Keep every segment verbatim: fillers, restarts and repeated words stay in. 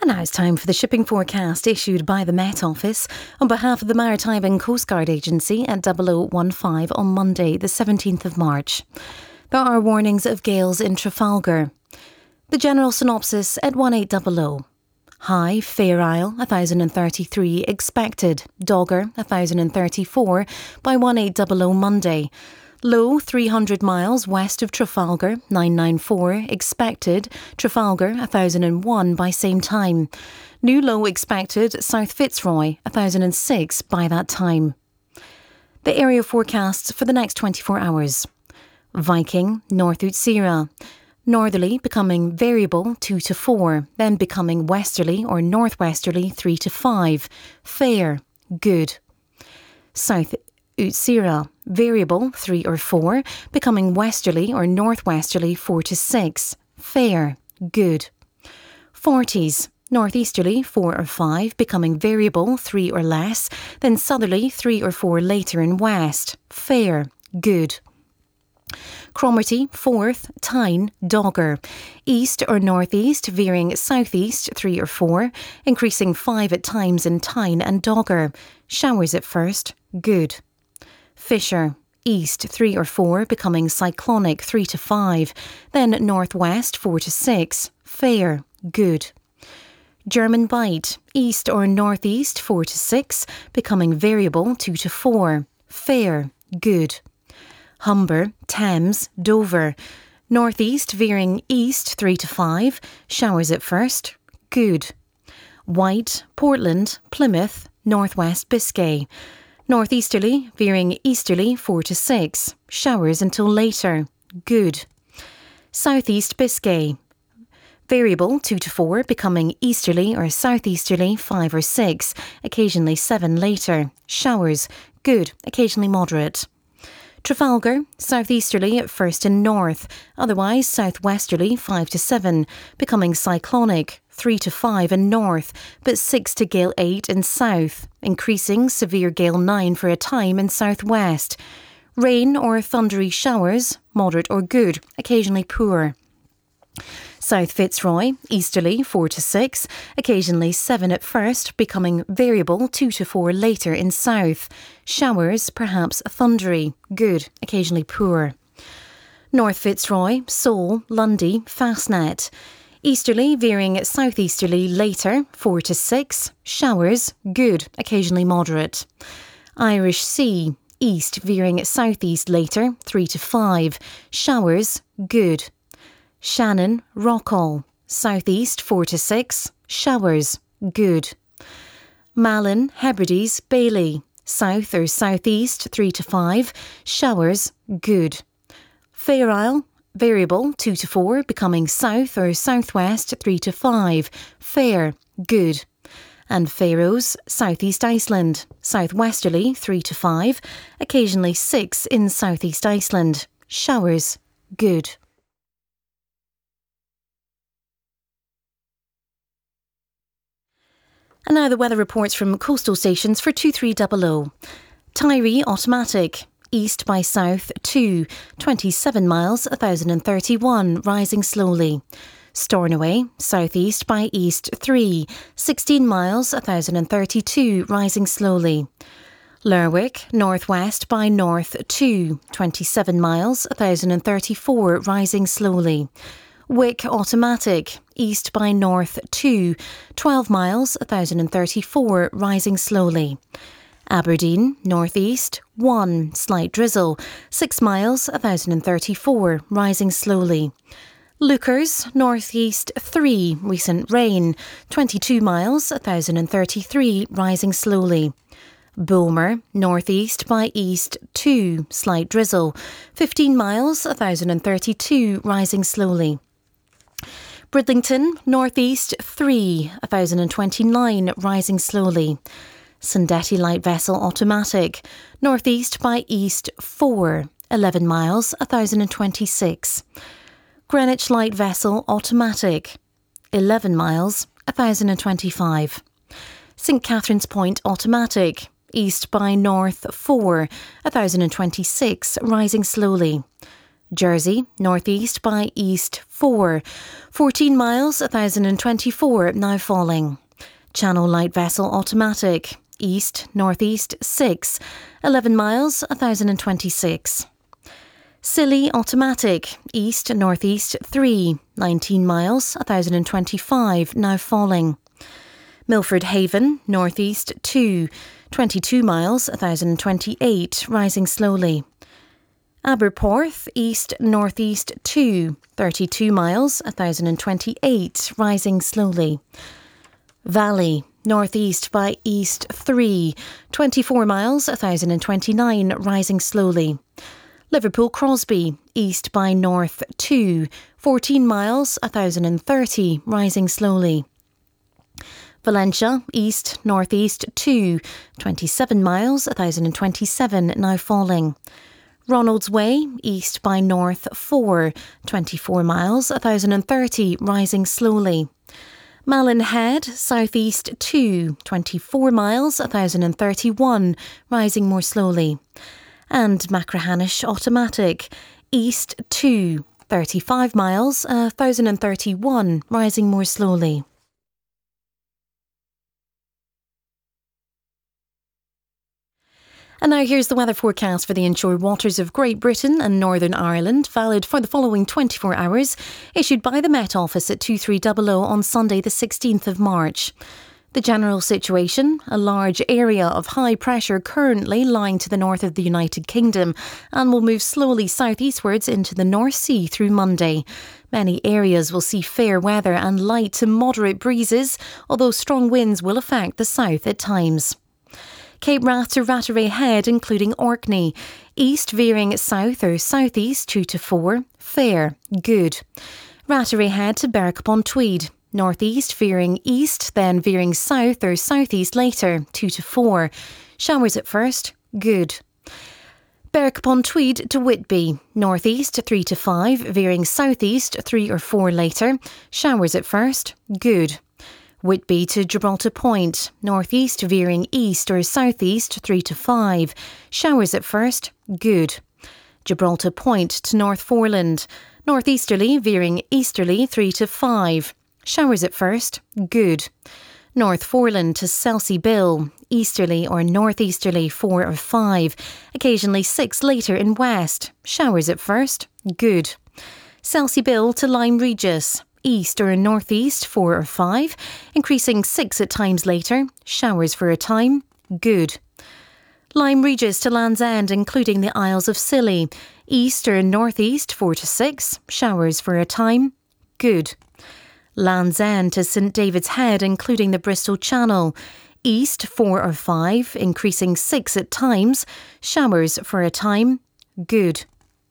And now it's time for the shipping forecast issued by the Met Office on behalf of the Maritime and Coast Guard Agency at double oh one five on Monday, the seventeenth of March. There are warnings of gales in Trafalgar. The general synopsis at eighteen hundred. High, Fair Isle, one thousand thirty-three expected. Dogger, one thousand thirty-four by eighteen hundred Monday. Low, three hundred miles west of Trafalgar, nine ninety-four expected. Trafalgar, one thousand one by same time. New low expected, South Fitzroy, one thousand six by that time. The area forecasts for the next twenty-four hours. Viking, North Utsira. Northerly becoming variable two to four, then becoming westerly or northwesterly three to five. Fair, good. South Utsira, variable three or four, becoming westerly or northwesterly four to six. Fair, good. Forties, northeasterly four or five, becoming variable three or less, then southerly three or four later in west. Fair, good. Cromarty, fourth, Tyne, Dogger. East or northeast, veering southeast three or four, increasing five at times in Tyne and Dogger. Showers at first, good. Fisher, east three or four, becoming cyclonic three to five, then northwest four to six. Fair, good. German Bight, east or northeast four to six, becoming variable two to four. Fair, good. Humber, Thames, Dover. Northeast veering east three to five, showers at first, good. White, Portland, Plymouth, Northwest Biscay. Northeasterly veering easterly four to six, showers until later, good. Southeast Biscay. Variable two to four, becoming easterly or southeasterly five or six, occasionally seven later, showers, good, occasionally moderate. Trafalgar, southeasterly at first and north, otherwise southwesterly five to seven, becoming cyclonic three to five in north, but six to gale eight in south, increasing severe gale nine for a time in southwest. Rain or thundery showers, moderate or good, occasionally poor. South Fitzroy, easterly four to six, occasionally seven at first, becoming variable two to four later in south. Showers, perhaps thundery, good, occasionally poor. North Fitzroy, Seoul, Lundy, Fastnet. Easterly veering southeasterly later, four to six. Showers, good, occasionally moderate. Irish Sea, east veering southeast later, three to five. Showers, good. Shannon, Rockall, southeast four to six, showers, good. Malin, Hebrides, Bailey, south or southeast three to five, showers, good. Fair Isle, variable two to four, becoming south or southwest three to five, fair, good. And Faroes, southeast Iceland, southwesterly three to five, occasionally six in southeast Iceland, showers, good. And now the weather reports from coastal stations for two three hundred. Tyree automatic, east by south two, twenty-seven miles, one thousand thirty-one, rising slowly. Stornoway, southeast by east three, sixteen miles, one thousand thirty-two, rising slowly. Lerwick, northwest by north two, twenty-seven miles, one thousand thirty-four, rising slowly. Wick automatic, east by north two, twelve miles, one thousand thirty-four, rising slowly. Aberdeen, northeast one, slight drizzle, six miles, one thousand thirty-four, rising slowly. Lookers, northeast three, recent rain, twenty-two miles, one thousand thirty-three, rising slowly. Bulmer, northeast by east two, slight drizzle, fifteen miles, one thousand thirty-two, rising slowly. Bridlington, northeast three, one thousand twenty-nine, rising slowly. Sandetti light vessel automatic, northeast by east four, eleven miles, one thousand twenty-six. Greenwich light vessel automatic, eleven miles, one thousand twenty-five. St Catherine's Point automatic, east by north four, one thousand twenty-six, rising slowly. Jersey, northeast by east four. fourteen miles, one thousand twenty-four, now falling. Channel light vessel automatic, east, northeast six. eleven miles, one thousand twenty-six. Scilly automatic, east, northeast three. nineteen miles, one thousand twenty-five, now falling. Milford Haven, northeast two. twenty-two miles, one thousand twenty-eight, rising slowly. Aberporth, east, northeast two. thirty-two miles, one thousand twenty-eight, rising slowly. Valley, northeast by east three. twenty-four miles, one thousand twenty-nine, rising slowly. Liverpool Crosby, east by north two. fourteen miles, one thousand thirty, rising slowly. Valencia, east, northeast two. twenty-seven miles, one thousand twenty-seven, now falling. Ronalds Way, east by north four. twenty-four miles, one thousand thirty, rising slowly. Malin Head, southeast two. twenty-four miles, one thousand thirty-one, rising more slowly. And Machrihanish automatic, east two. thirty-five miles, one thousand thirty-one, rising more slowly. And now here's the weather forecast for the inshore waters of Great Britain and Northern Ireland, valid for the following twenty-four hours, issued by the Met Office at two three hundred on Sunday the sixteenth of March. The general situation: a large area of high pressure currently lying to the north of the United Kingdom and will move slowly southeastwards into the North Sea through Monday. Many areas will see fair weather and light to moderate breezes, although strong winds will affect the south at times. Cape Wrath to Rattray Head, including Orkney. East veering south or southeast two to four. Fair, good. Rattray Head to Berwick upon Tweed. Northeast veering east, then veering south or southeast later, two to four. Showers at first, good. Berwick upon Tweed to Whitby. Northeast three to five, veering southeast three or four later. Showers at first, good. Whitby to Gibraltar Point. Northeast veering east or southeast three to five. Showers at first, good. Gibraltar Point to North Foreland. Northeasterly veering easterly three to five. Showers at first, good. North Foreland to Selsey Bill. Easterly or northeasterly four or five. Occasionally six later in west. Showers at first, good. Selsey Bill to Lyme Regis. East or northeast four or five, increasing six at times later. Showers for a time, good. Lyme Regis to Land's End, including the Isles of Scilly. East or northeast four to six, showers for a time, good. Land's End to St David's Head, including the Bristol Channel. East four or five, increasing six at times. Showers for a time, good.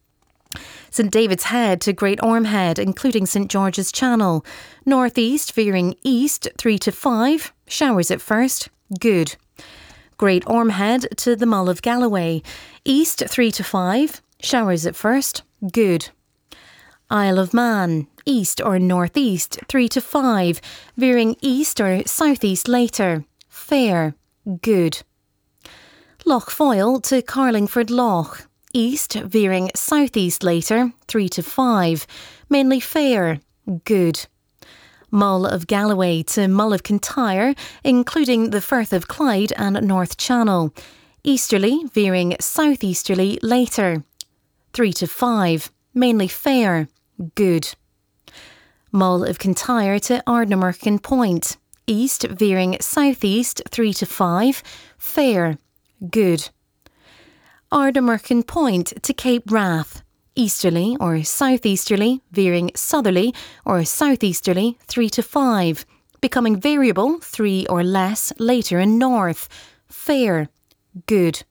St David's Head to Great Orme Head, including St George's Channel. Northeast veering east three to five. Showers at first, good. Great Orme Head to the Mull of Galloway. East three to five. Showers at first, good. Isle of Man. East or northeast three to five. Veering east or southeast later. Fair, good. Lough Foyle to Carlingford Lough. East veering southeast later, three to five. Mainly fair, good. Mull of Galloway to Mull of Kintyre, including the Firth of Clyde and North Channel. Easterly veering southeasterly later, three to five. Mainly fair, good. Mull of Kintyre to Ardnamurchan Point. East veering southeast, three to five. Fair, good. Ardnamurchan Point to Cape Wrath. Easterly or southeasterly, veering southerly or southeasterly, three to five. Becoming variable, three or less, later in north. Fair, good.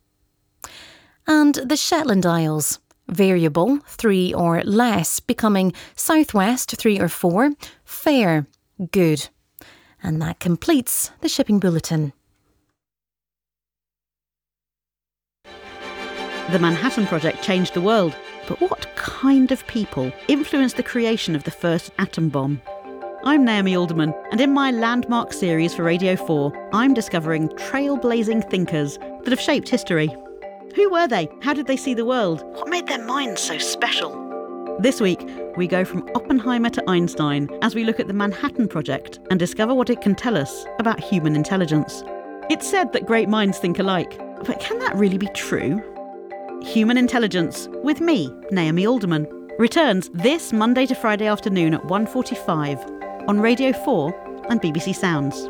And the Shetland Isles. Variable, three or less, becoming southwest, three or four. Fair, good. And that completes the Shipping Bulletin. The Manhattan Project changed the world, but what kind of people influenced the creation of the first atom bomb? I'm Naomi Alderman, and in my landmark series for Radio four, I'm discovering trailblazing thinkers that have shaped history. Who were they? How did they see the world? What made their minds so special? This week, we go from Oppenheimer to Einstein as we look at the Manhattan Project and discover what it can tell us about human intelligence. It's said that great minds think alike, but can that really be true? Human Intelligence, with me, Naomi Alderman, returns this Monday to Friday afternoon at one forty-five on Radio four and B B C Sounds.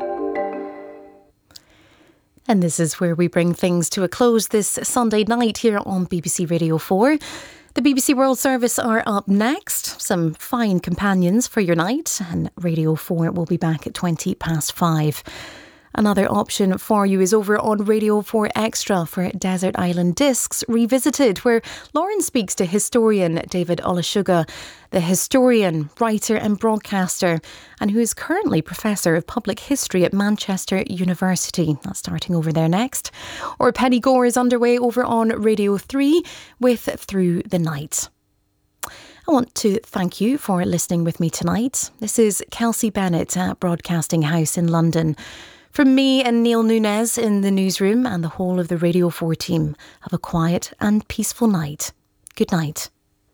And this is where we bring things to a close this Sunday night here on B B C Radio four. The B B C World Service are up next. Some fine companions for your night. And Radio four will be back at twenty past five. Another option for you is over on Radio four Extra for Desert Island Discs Revisited, where Lauren speaks to historian David Olusoga, the historian, writer and broadcaster, and who is currently Professor of Public History at Manchester University. That's starting over there next. Or Penny Gore is underway over on Radio three with Through the Night. I want to thank you for listening with me tonight. This is Kelsey Bennett at Broadcasting House in London. From me and Neil Nunes in the newsroom and the whole of the Radio four team, have a quiet and peaceful night. Good night.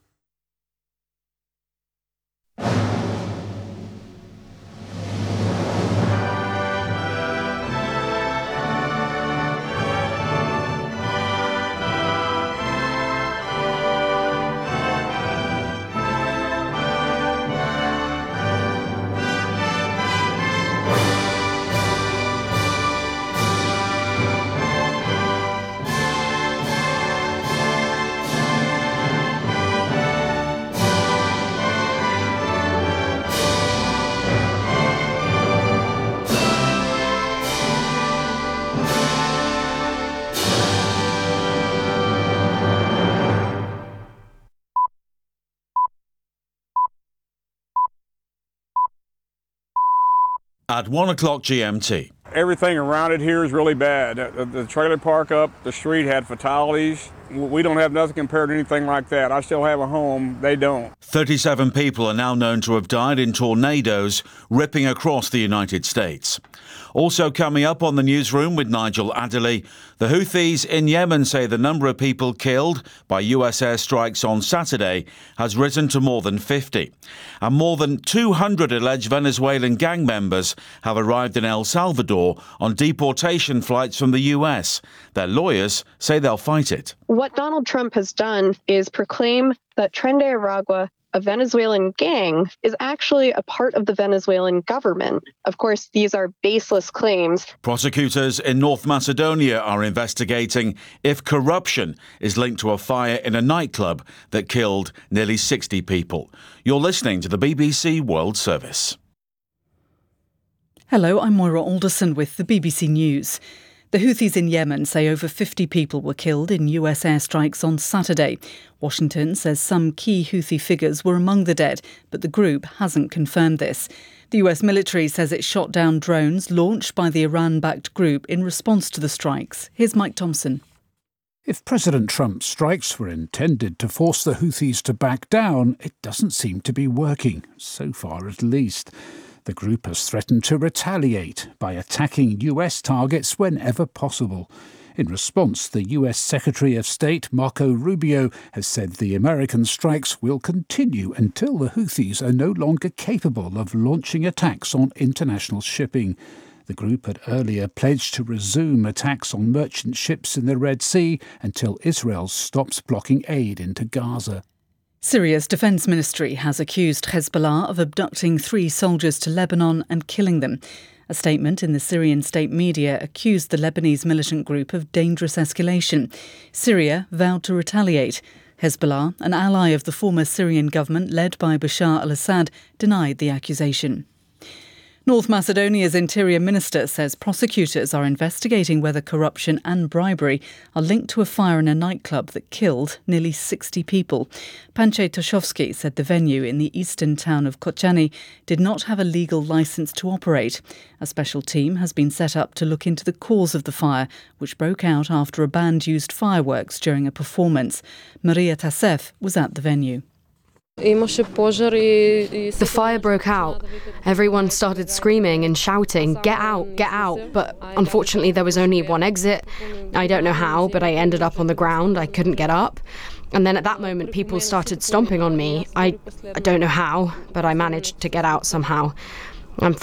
At one o'clock G M T. Everything around it here is really bad. The, the trailer park up the street had fatalities. We don't have nothing compared to anything like that. I still have a home. They don't. thirty-seven people are now known to have died in tornadoes ripping across the United States. Also coming up on the newsroom with Nigel Adderley, the Houthis in Yemen say the number of people killed by U S airstrikes on Saturday has risen to more than fifty. And more than two hundred alleged Venezuelan gang members have arrived in El Salvador on deportation flights from the U S. Their lawyers say they'll fight it. What Donald Trump has done is proclaim that Tren de Aragua, a Venezuelan gang, is actually a part of the Venezuelan government. Of course, these are baseless claims. Prosecutors in North Macedonia are investigating if corruption is linked to a fire in a nightclub that killed nearly sixty people. You're listening to the B B C World Service. Hello, I'm Moira Alderson with the B B C News. The Houthis in Yemen say over fifty people were killed in U S airstrikes on Saturday. Washington says some key Houthi figures were among the dead, but the group hasn't confirmed this. The U S military says it shot down drones launched by the Iran-backed group in response to the strikes. Here's Mike Thompson. If President Trump's strikes were intended to force the Houthis to back down, it doesn't seem to be working, so far at least. The group has threatened to retaliate by attacking U S targets whenever possible. In response, the U S Secretary of State Marco Rubio has said the American strikes will continue until the Houthis are no longer capable of launching attacks on international shipping. The group had earlier pledged to resume attacks on merchant ships in the Red Sea until Israel stops blocking aid into Gaza. Syria's defence ministry has accused Hezbollah of abducting three soldiers to Lebanon and killing them. A statement in the Syrian state media accused the Lebanese militant group of dangerous escalation. Syria vowed to retaliate. Hezbollah, an ally of the former Syrian government led by Bashar al-Assad, denied the accusation. North Macedonia's Interior Minister says prosecutors are investigating whether corruption and bribery are linked to a fire in a nightclub that killed nearly sixty people. Panche Toshovsky said the venue in the eastern town of Kočani did not have a legal licence to operate. A special team has been set up to look into the cause of the fire, which broke out after a band used fireworks during a performance. Maria Tasev was at the venue. The fire broke out. Everyone started screaming and shouting, "Get out, get out!" But unfortunately there was only one exit. I don't know how, but I ended up on the ground. I couldn't get up. And then at that moment, people started stomping on me. I, I don't know how, but I managed to get out somehow. I'm